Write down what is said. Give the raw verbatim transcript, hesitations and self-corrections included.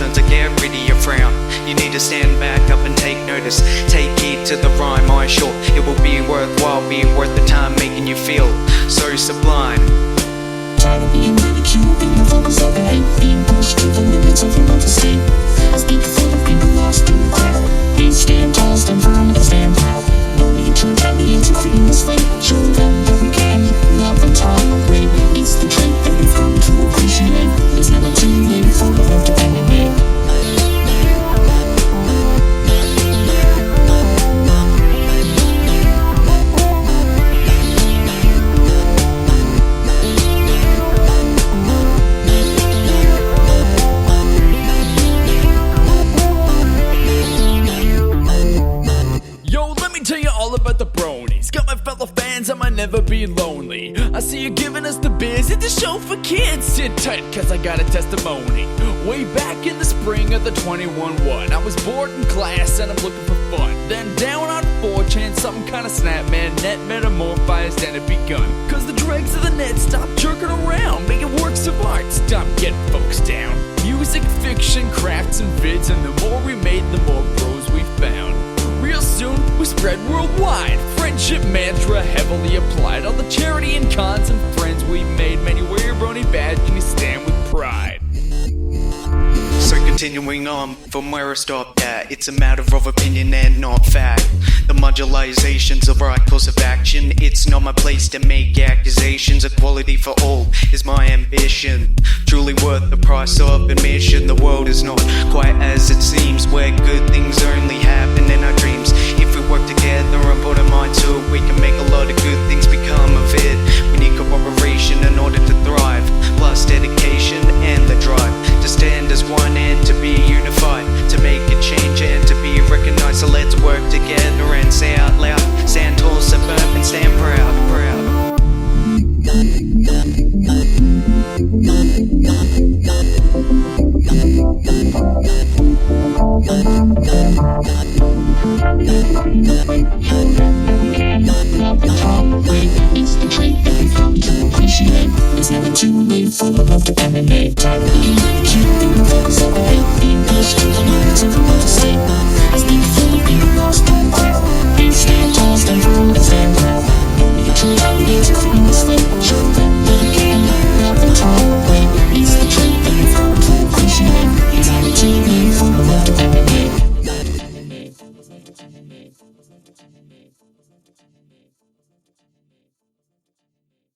learn to get rid of your frown. You need to stand back up and take notice. Take heed to the rhyme, I'm sure it will be worthwhile, be worth the time, making you feel so sublime. Tired of being ridiculed, being the focus of the hate, being pushed to the limits of your mental state. I speak full of people lost in the crowd. Please stand tall, stand firm, and stand proud. No need to retaliate to create this fight. Show them that we can love and tolerate. It's the trait that we've come to appreciate. It's never too late for the love to be made. About the bronies, got my fellow fans, I might never be lonely. I see you giving us the biz, it's a show for kids. Sit tight, cause I got a testimony. Way back in the spring of the twenty-one one, I was bored in class and I'm looking for fun. Then down on four chan, something kinda snapped, man. Net metamorphized and it begun. Cause the dregs of the net stopped jerking around, making works of art stop getting folks down. Music, fiction, crafts, and vids, and the more we made, the more bros we found. Real soon, we spread worldwide. Friendship mantra heavily applied. All the charity and cons and friends we made. Many wear your brony badge and you stand with pride. So continuing on from where I stopped at, it's a matter of opinion and not fact. The modularization's the right course of action. It's not my place to make accusations. Equality for all is my ambition. Truly worth the price of admission. The world is not quite as it seems, where good things only happen in our dreams. If we work together and put our mind to it, we can make a lot of good things become of it. We need cooperation in order to thrive, plus dedication and the drive to stand as one and to be unified, to make a change and to be recognized. So let's work together and say out loud, stand tall, stand firm, and stand proud, proud. Yeah.